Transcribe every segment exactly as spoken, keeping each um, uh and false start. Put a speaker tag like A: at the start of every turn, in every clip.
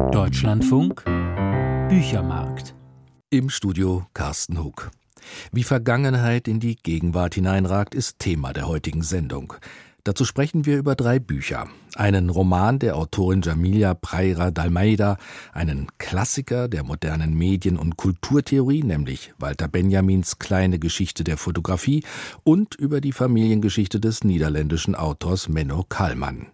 A: Deutschlandfunk Büchermarkt.
B: Im Studio Carsten Hug. Wie Vergangenheit in die Gegenwart hineinragt, ist Thema der heutigen Sendung. Dazu sprechen wir über drei Bücher. Einen Roman der Autorin Jamilia Preira d'Almeida, einen Klassiker der modernen Medien- und Kulturtheorie, nämlich Walter Benjamins Kleine Geschichte der Fotografie, und über die Familiengeschichte des niederländischen Autors Menno Kallmann.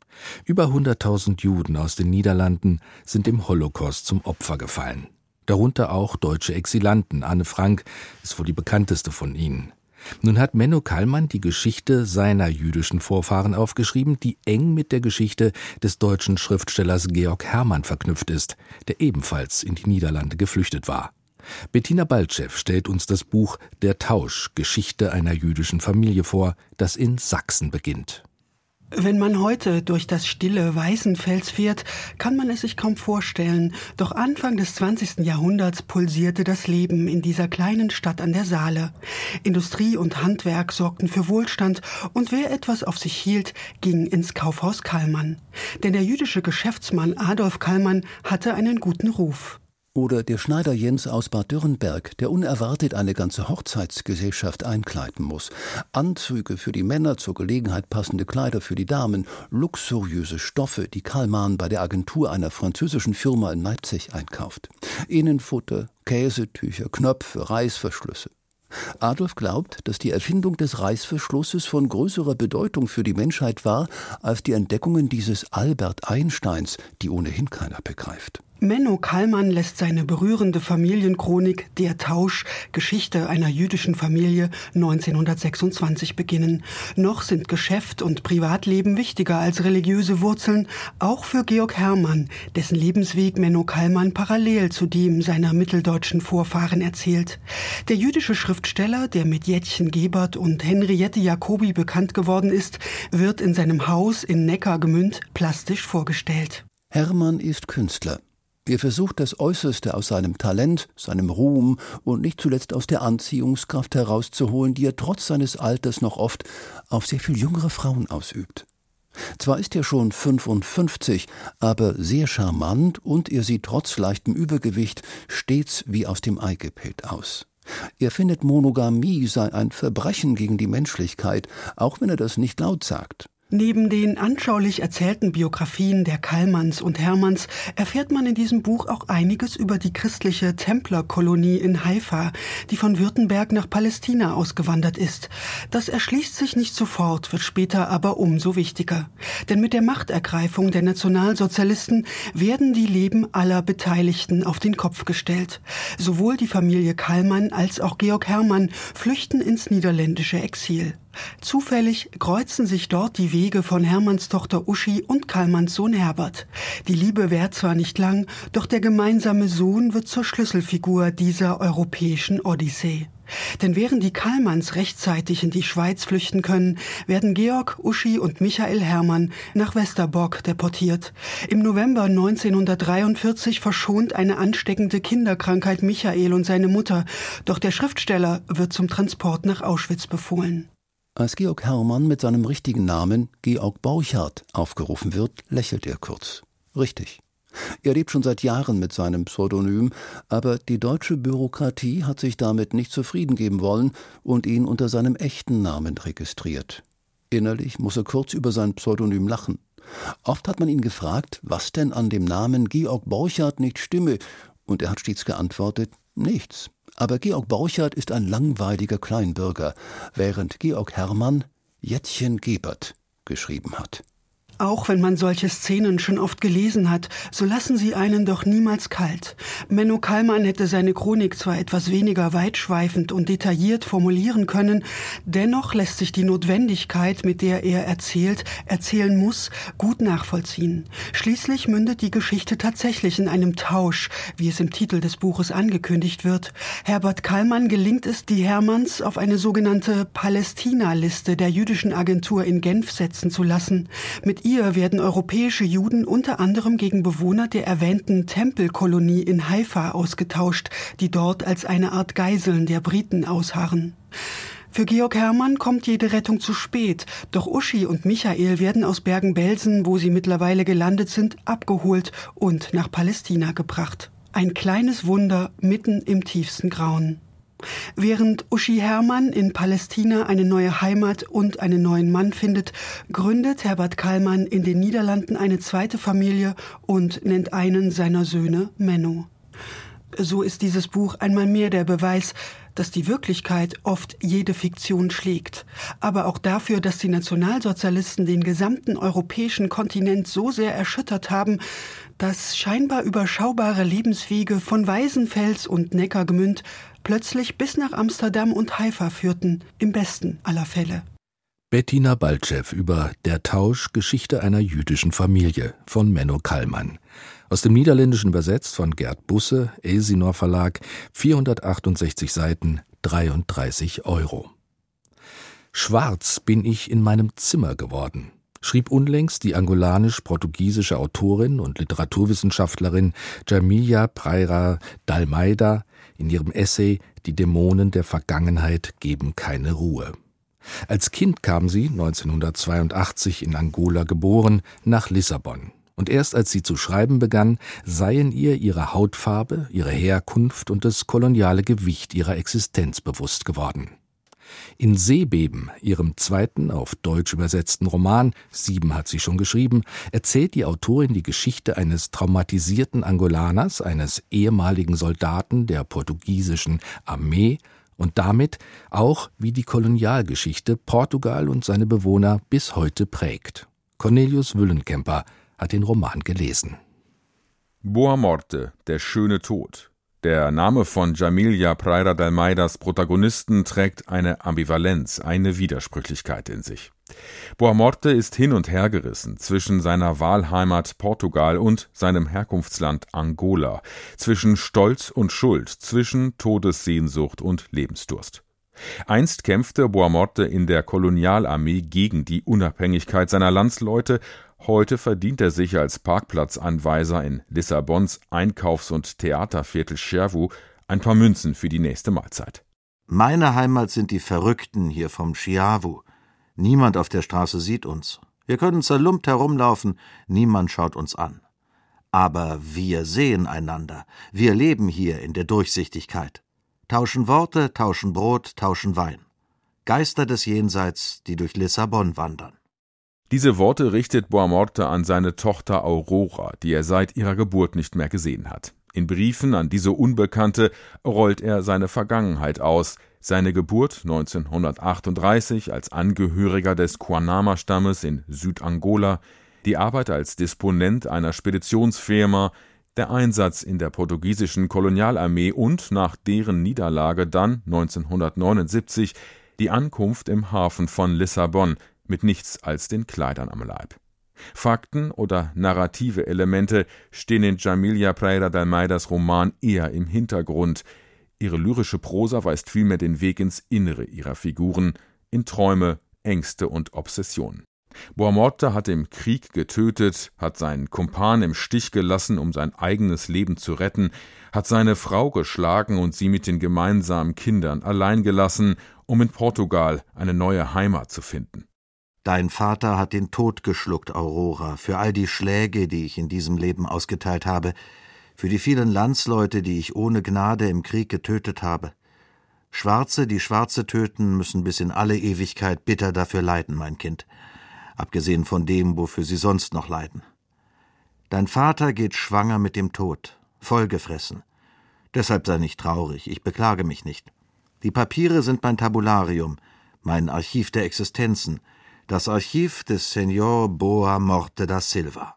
B: Über hunderttausend Juden aus den Niederlanden sind im Holocaust zum Opfer gefallen. Darunter auch deutsche Exilanten. Anne Frank ist wohl die bekannteste von ihnen. Nun hat Menno Kallmann die Geschichte seiner jüdischen Vorfahren aufgeschrieben, die eng mit der Geschichte des deutschen Schriftstellers Georg Hermann verknüpft ist, der ebenfalls in die Niederlande geflüchtet war. Bettina Baltschew stellt uns das Buch Der Tausch, Geschichte einer jüdischen Familie vor, das in Sachsen beginnt.
C: Wenn man heute durch das stille Weißenfels fährt, kann man es sich kaum vorstellen. Doch Anfang des zwanzigsten Jahrhunderts pulsierte das Leben in dieser kleinen Stadt an der Saale. Industrie und Handwerk sorgten für Wohlstand und wer etwas auf sich hielt, ging ins Kaufhaus Kallmann. Denn der jüdische Geschäftsmann Adolf Kallmann hatte einen guten Ruf.
D: Oder der Schneider Jens aus Bad Dürrenberg, der unerwartet eine ganze Hochzeitsgesellschaft einkleiden muss. Anzüge für die Männer, zur Gelegenheit passende Kleider für die Damen, luxuriöse Stoffe, die Kallmann bei der Agentur einer französischen Firma in Leipzig einkauft. Innenfutter, Käsetücher, Knöpfe, Reißverschlüsse. Adolf glaubt, dass die Erfindung des Reißverschlusses von größerer Bedeutung für die Menschheit war, als die Entdeckungen dieses Albert Einsteins, die ohnehin keiner begreift.
C: Menno Kallmann lässt seine berührende Familienchronik Der Tausch, Geschichte einer jüdischen Familie neunzehnhundertsechsundzwanzig beginnen. Noch sind Geschäft und Privatleben wichtiger als religiöse Wurzeln, auch für Georg Hermann, dessen Lebensweg Menno Kallmann parallel zu dem seiner mitteldeutschen Vorfahren erzählt. Der jüdische Schriftsteller, der mit Jettchen Gebert und Henriette Jacobi bekannt geworden ist, wird in seinem Haus in Neckargemünd plastisch vorgestellt.
D: Hermann ist Künstler. Er versucht das Äußerste aus seinem Talent, seinem Ruhm und nicht zuletzt aus der Anziehungskraft herauszuholen, die er trotz seines Alters noch oft auf sehr viel jüngere Frauen ausübt. Zwar ist er schon fünfundfünfzig, aber sehr charmant und er sieht trotz leichtem Übergewicht stets wie aus dem Ei gepellt aus. Er findet, Monogamie sei ein Verbrechen gegen die Menschlichkeit, auch wenn er das nicht laut sagt.
C: Neben den anschaulich erzählten Biografien der Kallmanns und Hermanns erfährt man in diesem Buch auch einiges über die christliche Templerkolonie in Haifa, die von Württemberg nach Palästina ausgewandert ist. Das erschließt sich nicht sofort, wird später aber umso wichtiger. Denn mit der Machtergreifung der Nationalsozialisten werden die Leben aller Beteiligten auf den Kopf gestellt. Sowohl die Familie Kallmann als auch Georg Hermann flüchten ins niederländische Exil. Zufällig kreuzen sich dort die Wege von Hermanns Tochter Uschi und Kallmanns Sohn Herbert. Die Liebe währt zwar nicht lang, doch der gemeinsame Sohn wird zur Schlüsselfigur dieser europäischen Odyssee. Denn während die Kallmanns rechtzeitig in die Schweiz flüchten können, werden Georg, Uschi und Michael Hermann nach Westerbork deportiert. Im November neunzehnhundertdreiundvierzig verschont eine ansteckende Kinderkrankheit Michael und seine Mutter, doch der Schriftsteller wird zum Transport nach Auschwitz befohlen.
D: Als Georg Hermann mit seinem richtigen Namen Georg Borchardt aufgerufen wird, lächelt er kurz. Richtig. Er lebt schon seit Jahren mit seinem Pseudonym, aber die deutsche Bürokratie hat sich damit nicht zufrieden geben wollen und ihn unter seinem echten Namen registriert. Innerlich muss er kurz über sein Pseudonym lachen. Oft hat man ihn gefragt, was denn an dem Namen Georg Borchardt nicht stimme, und er hat stets geantwortet, nichts. Aber Georg Borchardt ist ein langweiliger Kleinbürger, während Georg Hermann Jettchen Gebert geschrieben hat.
C: Auch wenn man solche Szenen schon oft gelesen hat, so lassen sie einen doch niemals kalt. Menno Kallmann hätte seine Chronik zwar etwas weniger weitschweifend und detailliert formulieren können, dennoch lässt sich die Notwendigkeit, mit der er erzählt, erzählen muss, gut nachvollziehen. Schließlich mündet die Geschichte tatsächlich in einem Tausch, wie es im Titel des Buches angekündigt wird. Herbert Kallmann gelingt es, die Hermanns auf eine sogenannte Palästina-Liste der jüdischen Agentur in Genf setzen zu lassen. Mit ihr werden europäische Juden unter anderem gegen Bewohner der erwähnten Tempelkolonie in Haifa ausgetauscht, die dort als eine Art Geiseln der Briten ausharren. Für Georg Hermann kommt jede Rettung zu spät, doch Uschi und Michael werden aus Bergen-Belsen, wo sie mittlerweile gelandet sind, abgeholt und nach Palästina gebracht. Ein kleines Wunder mitten im tiefsten Grauen. Während Uschi Hermann in Palästina eine neue Heimat und einen neuen Mann findet, gründet Herbert Kallmann in den Niederlanden eine zweite Familie und nennt einen seiner Söhne Menno. So ist dieses Buch einmal mehr der Beweis, dass die Wirklichkeit oft jede Fiktion schlägt. Aber auch dafür, dass die Nationalsozialisten den gesamten europäischen Kontinent so sehr erschüttert haben, dass scheinbar überschaubare Lebenswege von Weißenfels und Neckargemünd plötzlich bis nach Amsterdam und Haifa führten, im besten aller Fälle.
B: Bettina Baltschew über Der Tausch, Geschichte einer jüdischen Familie von Menno Kallmann. Aus dem Niederländischen übersetzt von Gerd Busse, Elsinor Verlag, vierhundertachtundsechzig Seiten, dreiunddreißig Euro. Schwarz bin ich in meinem Zimmer geworden, schrieb unlängst die angolanisch-portugiesische Autorin und Literaturwissenschaftlerin Jamila Pereira d'Almeida in ihrem Essay »Die Dämonen der Vergangenheit geben keine Ruhe«. Als Kind kam sie, neunzehnhundertzweiundachtzig in Angola geboren, nach Lissabon. Und erst als sie zu schreiben begann, seien ihr ihre Hautfarbe, ihre Herkunft und das koloniale Gewicht ihrer Existenz bewusst geworden. In Seebeben, ihrem zweiten auf Deutsch übersetzten Roman, sieben hat sie schon geschrieben, erzählt die Autorin die Geschichte eines traumatisierten Angolaners, eines ehemaligen Soldaten der portugiesischen Armee, und damit auch, wie die Kolonialgeschichte Portugal und seine Bewohner bis heute prägt. Cornelius Wüllenkemper hat den Roman gelesen.
E: Boa Morte, der schöne Tod. Der Name von Jamila Pereira d'Almeidas Protagonisten trägt eine Ambivalenz, eine Widersprüchlichkeit in sich. Boa Morte ist hin und her gerissen zwischen seiner Wahlheimat Portugal und seinem Herkunftsland Angola, zwischen Stolz und Schuld, zwischen Todessehnsucht und Lebensdurst. Einst kämpfte Boa Morte in der Kolonialarmee gegen die Unabhängigkeit seiner Landsleute, heute verdient er sich als Parkplatzanweiser in Lissabons Einkaufs- und Theaterviertel Xervu ein paar Münzen für die nächste Mahlzeit.
F: Meine Heimat sind die Verrückten hier vom Xervu. Niemand auf der Straße sieht uns. Wir können zerlumpt herumlaufen, niemand schaut uns an. Aber wir sehen einander. Wir leben hier in der Durchsichtigkeit. Tauschen Worte, tauschen Brot, tauschen Wein. Geister des Jenseits, die durch Lissabon wandern.
E: Diese Worte richtet Boa Morte an seine Tochter Aurora, die er seit ihrer Geburt nicht mehr gesehen hat. In Briefen an diese Unbekannte rollt er seine Vergangenheit aus, seine Geburt neunzehnhundertachtunddreißig als Angehöriger des Kuanama-Stammes in Südangola, die Arbeit als Disponent einer Speditionsfirma, der Einsatz in der portugiesischen Kolonialarmee und nach deren Niederlage dann neunzehnhundertneunundsiebzig die Ankunft im Hafen von Lissabon mit nichts als den Kleidern am Leib. Fakten oder narrative Elemente stehen in Jamila Pereira d'Almeidas Roman eher im Hintergrund. Ihre lyrische Prosa weist vielmehr den Weg ins Innere ihrer Figuren, in Träume, Ängste und Obsessionen. Boa Morte hat im Krieg getötet, hat seinen Kumpan im Stich gelassen, um sein eigenes Leben zu retten, hat seine Frau geschlagen und sie mit den gemeinsamen Kindern allein gelassen, um in Portugal eine neue Heimat zu finden.
F: Dein Vater hat den Tod geschluckt, Aurora, für all die Schläge, die ich in diesem Leben ausgeteilt habe, für die vielen Landsleute, die ich ohne Gnade im Krieg getötet habe. Schwarze, die Schwarze töten, müssen bis in alle Ewigkeit bitter dafür leiden, mein Kind, abgesehen von dem, wofür sie sonst noch leiden. Dein Vater geht schwanger mit dem Tod, vollgefressen. Deshalb sei nicht traurig, ich beklage mich nicht. Die Papiere sind mein Tabularium, mein Archiv der Existenzen, das Archiv des Senor Boa Morte da Silva.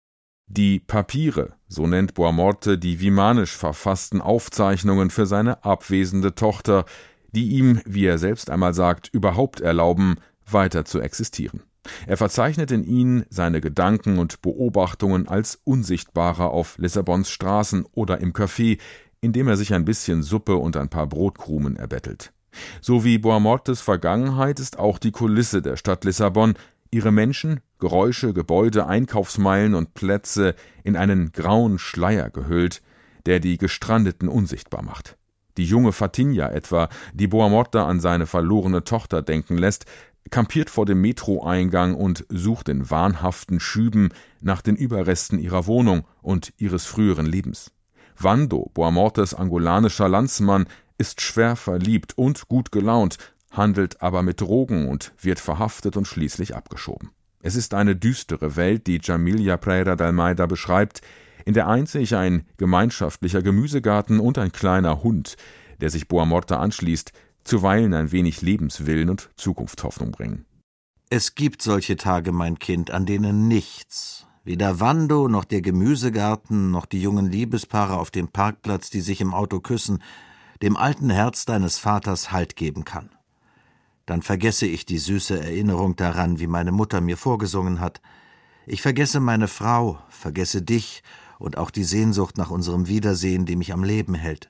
E: Die Papiere, so nennt Boa Morte die vimanisch verfassten Aufzeichnungen für seine abwesende Tochter, die ihm, wie er selbst einmal sagt, überhaupt erlauben, weiter zu existieren. Er verzeichnet in ihnen seine Gedanken und Beobachtungen als Unsichtbarer auf Lissabons Straßen oder im Café, in dem er sich ein bisschen Suppe und ein paar Brotkrumen erbettelt. So wie Boa Mortes Vergangenheit ist auch die Kulisse der Stadt Lissabon, ihre Menschen, Geräusche, Gebäude, Einkaufsmeilen und Plätze in einen grauen Schleier gehüllt, der die Gestrandeten unsichtbar macht. Die junge Fatinha etwa, die Boamorte an seine verlorene Tochter denken lässt, kampiert vor dem Metroeingang und sucht in wahnhaften Schüben nach den Überresten ihrer Wohnung und ihres früheren Lebens. Wando, Boamortes angolanischer Landsmann, ist schwer verliebt und gut gelaunt, handelt aber mit Drogen und wird verhaftet und schließlich abgeschoben. Es ist eine düstere Welt, die Jamilia Pereira de Almeida beschreibt, in der einzig ein gemeinschaftlicher Gemüsegarten und ein kleiner Hund, der sich Boamorte anschließt, zuweilen ein wenig Lebenswillen und Zukunftshoffnung bringen.
F: Es gibt solche Tage, mein Kind, an denen nichts, weder Wando noch der Gemüsegarten noch die jungen Liebespaare auf dem Parkplatz, die sich im Auto küssen, dem alten Herz deines Vaters Halt geben kann. Dann vergesse ich die süße Erinnerung daran, wie meine Mutter mir vorgesungen hat. Ich vergesse meine Frau, vergesse dich und auch die Sehnsucht nach unserem Wiedersehen, die mich am Leben hält.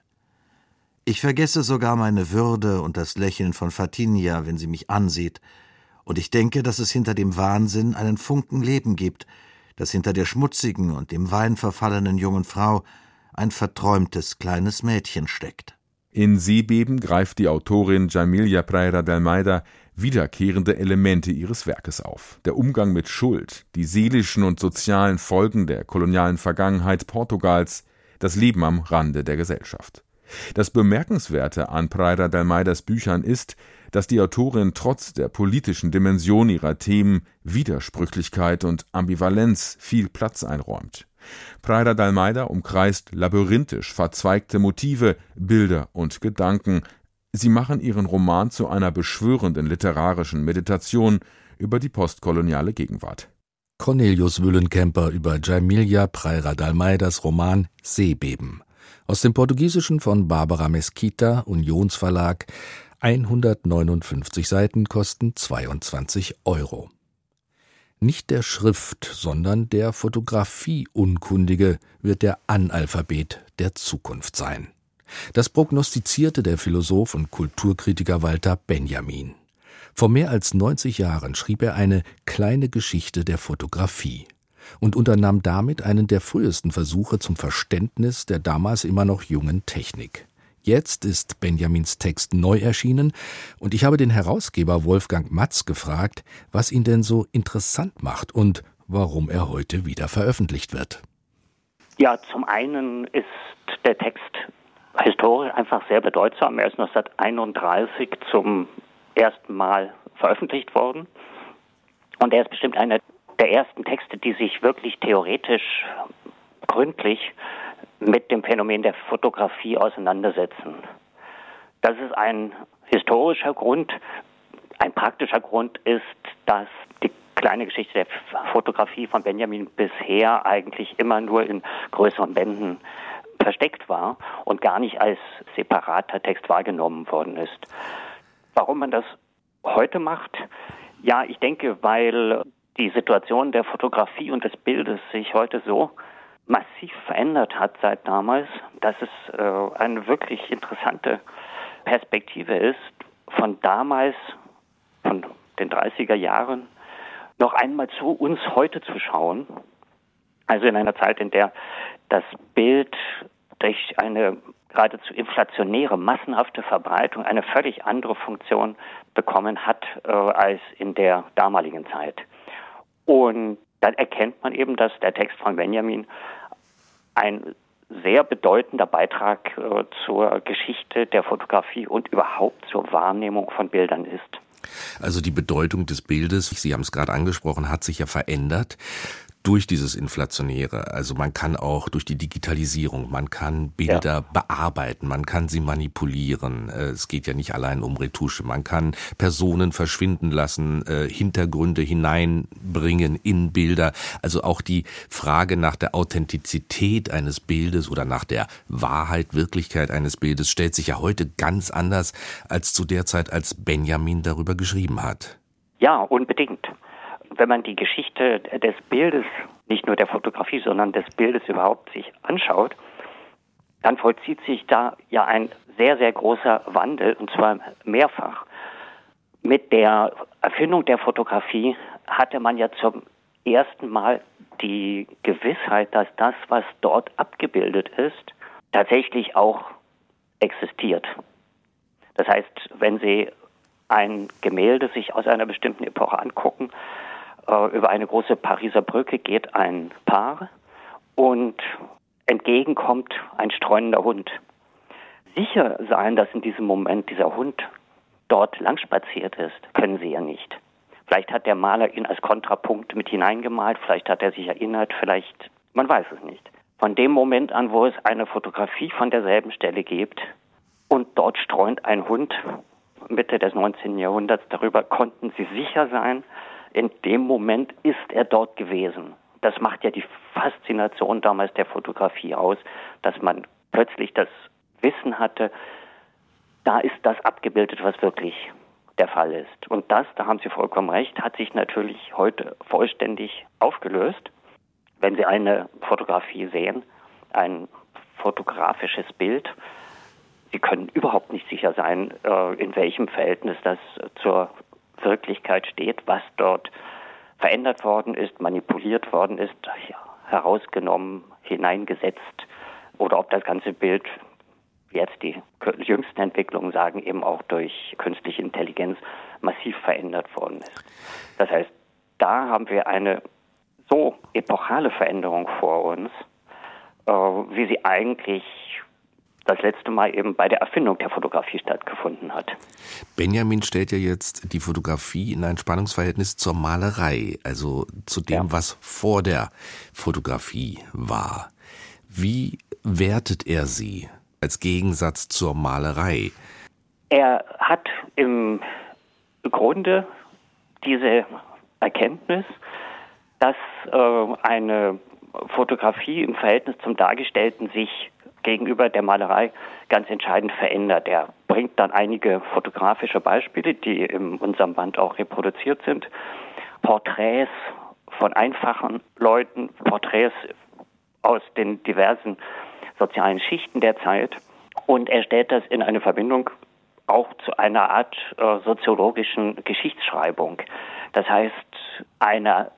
F: Ich vergesse sogar meine Würde und das Lächeln von Fatinha, wenn sie mich ansieht, und ich denke, dass es hinter dem Wahnsinn einen Funken Leben gibt, dass hinter der schmutzigen und dem Wein verfallenen jungen Frau ein verträumtes kleines Mädchen steckt.
E: In Seebeben greift die Autorin Jamilia Pereira de Almeida wiederkehrende Elemente ihres Werkes auf. Der Umgang mit Schuld, die seelischen und sozialen Folgen der kolonialen Vergangenheit Portugals, das Leben am Rande der Gesellschaft. Das Bemerkenswerte an Pereira de Almeidas Büchern ist, dass die Autorin trotz der politischen Dimension ihrer Themen Widersprüchlichkeit und Ambivalenz viel Platz einräumt. Pereira de Almeida umkreist labyrinthisch verzweigte Motive, Bilder und Gedanken. Sie machen ihren Roman zu einer beschwörenden literarischen Meditation über die postkoloniale Gegenwart.
B: Cornelius Wüllenkemper über Jamilia Pereira de Almeidas Roman Seebeben. Aus dem Portugiesischen von Barbara Mesquita, Unionsverlag. hundertneunundfünfzig Seiten kosten zweiundzwanzig Euro. Nicht der Schrift, sondern der Fotografie-Unkundige wird der Analphabet der Zukunft sein. Das prognostizierte der Philosoph und Kulturkritiker Walter Benjamin. Vor mehr als neunzig Jahren schrieb er eine kleine Geschichte der Fotografie und unternahm damit einen der frühesten Versuche zum Verständnis der damals immer noch jungen Technik. Jetzt ist Benjamins Text neu erschienen und ich habe den Herausgeber Wolfgang Matz gefragt, was ihn denn so interessant macht und warum er heute wieder veröffentlicht wird.
G: Ja, zum einen ist der Text historisch einfach sehr bedeutsam. Er ist neunzehnhunderteinunddreißig zum ersten Mal veröffentlicht worden und er ist bestimmt einer der ersten Texte, die sich wirklich theoretisch gründlich mit dem Phänomen der Fotografie auseinandersetzen. Das ist ein historischer Grund. Ein praktischer Grund ist, dass die kleine Geschichte der Fotografie von Benjamin bisher eigentlich immer nur in größeren Bänden versteckt war und gar nicht als separater Text wahrgenommen worden ist. Warum man das heute macht? Ja, ich denke, weil die Situation der Fotografie und des Bildes sich heute so massiv verändert hat seit damals, dass es äh, eine wirklich interessante Perspektive ist, von damals, von den dreißiger Jahren, noch einmal zu uns heute zu schauen. Also in einer Zeit, in der das Bild durch eine geradezu inflationäre, massenhafte Verbreitung eine völlig andere Funktion bekommen hat äh, als in der damaligen Zeit. Und dann erkennt man eben, dass der Text von Benjamin ein sehr bedeutender Beitrag äh, zur Geschichte der Fotografie und überhaupt zur Wahrnehmung von Bildern ist.
B: Also die Bedeutung des Bildes, Sie haben es gerade angesprochen, hat sich ja verändert durch dieses Inflationäre. Also man kann auch durch die Digitalisierung, man kann Bilder ja. bearbeiten, man kann sie manipulieren. Es geht ja nicht allein um Retusche. Man kann Personen verschwinden lassen, Hintergründe hineinbringen in Bilder. Also auch die Frage nach der Authentizität eines Bildes oder nach der Wahrheit, Wirklichkeit eines Bildes stellt sich ja heute ganz anders als zu der Zeit, als Benjamin darüber geschrieben hat.
G: Ja, unbedingt. Wenn man die Geschichte des Bildes, nicht nur der Fotografie, sondern des Bildes überhaupt sich anschaut, dann vollzieht sich da ja ein sehr, sehr großer Wandel, und zwar mehrfach. Mit der Erfindung der Fotografie hatte man ja zum ersten Mal die Gewissheit, dass das, was dort abgebildet ist, tatsächlich auch existiert. Das heißt, wenn Sie ein Gemälde sich aus einer bestimmten Epoche angucken, äh, über eine große Pariser Brücke geht ein Paar und entgegenkommt ein streunender Hund. Sicher sein, dass in diesem Moment dieser Hund dort langspaziert ist, können Sie ja nicht. Vielleicht hat der Maler ihn als Kontrapunkt mit hineingemalt, vielleicht hat er sich erinnert, vielleicht, man weiß es nicht. Von dem Moment an, wo es eine Fotografie von derselben Stelle gibt und dort streunt ein Hund, Mitte des neunzehnten Jahrhunderts, darüber konnten Sie sicher sein, in dem Moment ist er dort gewesen. Das macht ja die Faszination damals der Fotografie aus, dass man plötzlich das Wissen hatte, da ist das abgebildet, was wirklich der Fall ist. Und das, da haben Sie vollkommen recht, hat sich natürlich heute vollständig aufgelöst. Wenn Sie eine Fotografie sehen, ein fotografisches Bild, Sie können überhaupt nicht sicher sein, in welchem Verhältnis das zur Wirklichkeit steht, was dort verändert worden ist, manipuliert worden ist, herausgenommen, hineingesetzt oder ob das ganze Bild, wie jetzt die jüngsten Entwicklungen sagen, eben auch durch künstliche Intelligenz massiv verändert worden ist. Das heißt, da haben wir eine so epochale Veränderung vor uns, äh, wie sie eigentlich das letzte Mal eben bei der Erfindung der Fotografie stattgefunden hat.
B: Benjamin stellt ja jetzt die Fotografie in ein Spannungsverhältnis zur Malerei, also zu dem, ja. was vor der Fotografie war. Wie wertet er sie als Gegensatz zur Malerei?
G: Er hat im Grunde diese Erkenntnis, dass äh, eine Fotografie im Verhältnis zum Dargestellten sich gegenüber der Malerei ganz entscheidend verändert. Er bringt dann einige fotografische Beispiele, die in unserem Band auch reproduziert sind. Porträts von einfachen Leuten, Porträts aus den diversen sozialen Schichten der Zeit. Und er stellt das in eine Verbindung auch zu einer Art äh, soziologischen Geschichtsschreibung. Das heißt, einer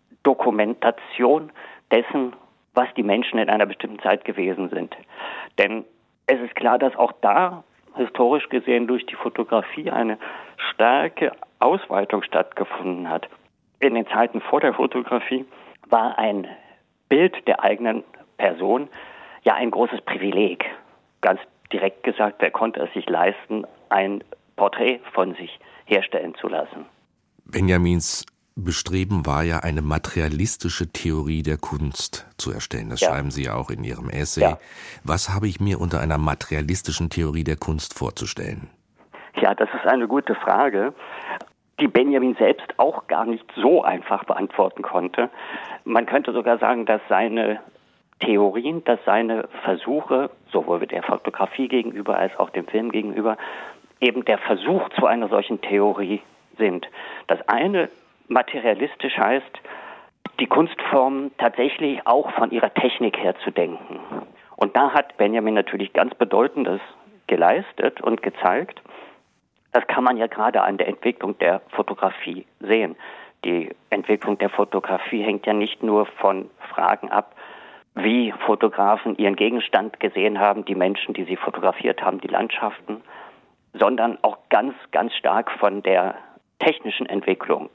G: Dokumentation dessen, was die Menschen in einer bestimmten Zeit gewesen sind. Denn es ist klar, dass auch da, historisch gesehen, durch die Fotografie eine starke Ausweitung stattgefunden hat. In den Zeiten vor der Fotografie war ein Bild der eigenen Person ja ein großes Privileg. Ganz direkt gesagt, wer konnte es sich leisten, ein Porträt von sich herstellen zu lassen.
B: Benjamins Bestreben war ja, eine materialistische Theorie der Kunst zu erstellen. Das ja. schreiben Sie ja auch in Ihrem Essay. Ja. Was habe ich mir unter einer materialistischen Theorie der Kunst vorzustellen?
G: Ja, das ist eine gute Frage, die Benjamin selbst auch gar nicht so einfach beantworten konnte. Man könnte sogar sagen, dass seine Theorien, dass seine Versuche, sowohl der Fotografie gegenüber als auch dem Film gegenüber, eben der Versuch zu einer solchen Theorie sind. Das eine materialistisch heißt, die Kunstform tatsächlich auch von ihrer Technik her zu denken. Und da hat Benjamin natürlich ganz Bedeutendes geleistet und gezeigt. Das kann man ja gerade an der Entwicklung der Fotografie sehen. Die Entwicklung der Fotografie hängt ja nicht nur von Fragen ab, wie Fotografen ihren Gegenstand gesehen haben, die Menschen, die sie fotografiert haben, die Landschaften, sondern auch ganz, ganz stark von der technischen Entwicklung.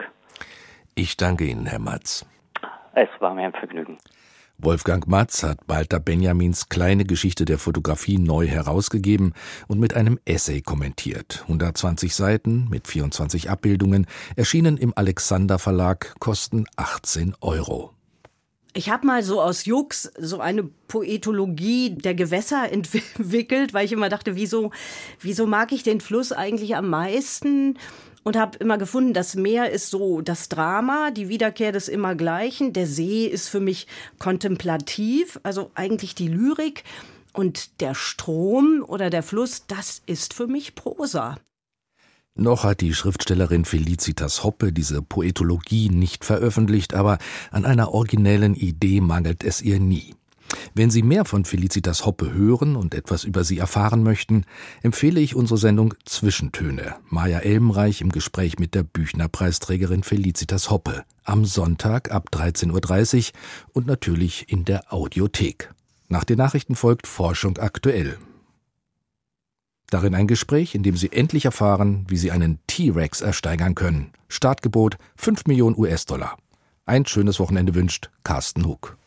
B: Ich danke Ihnen, Herr Matz.
G: Es war mir ein Vergnügen.
B: Wolfgang Matz hat Walter Benjamins kleine Geschichte der Fotografie neu herausgegeben und mit einem Essay kommentiert. hundertzwanzig Seiten mit vierundzwanzig Abbildungen, erschienen im Alexander Verlag, kosten achtzehn Euro.
H: Ich habe mal so aus Jux so eine Poetologie der Gewässer entwickelt, weil ich immer dachte, wieso, wieso mag ich den Fluss eigentlich am meisten? Und habe immer gefunden, das Meer ist so das Drama, die Wiederkehr des Immergleichen. Der See ist für mich kontemplativ, also eigentlich die Lyrik. Und der Strom oder der Fluss, das ist für mich Prosa.
B: Noch hat die Schriftstellerin Felicitas Hoppe diese Poetologie nicht veröffentlicht, aber an einer originellen Idee mangelt es ihr nie. Wenn Sie mehr von Felicitas Hoppe hören und etwas über sie erfahren möchten, empfehle ich unsere Sendung Zwischentöne. Maja Elmenreich im Gespräch mit der Büchner-Preisträgerin Felicitas Hoppe. Am Sonntag ab dreizehn Uhr dreißig und natürlich in der Audiothek. Nach den Nachrichten folgt Forschung aktuell. Darin ein Gespräch, in dem Sie endlich erfahren, wie Sie einen T-Rex ersteigern können. Startgebot fünf Millionen U S-Dollar. Ein schönes Wochenende wünscht Carsten Hug.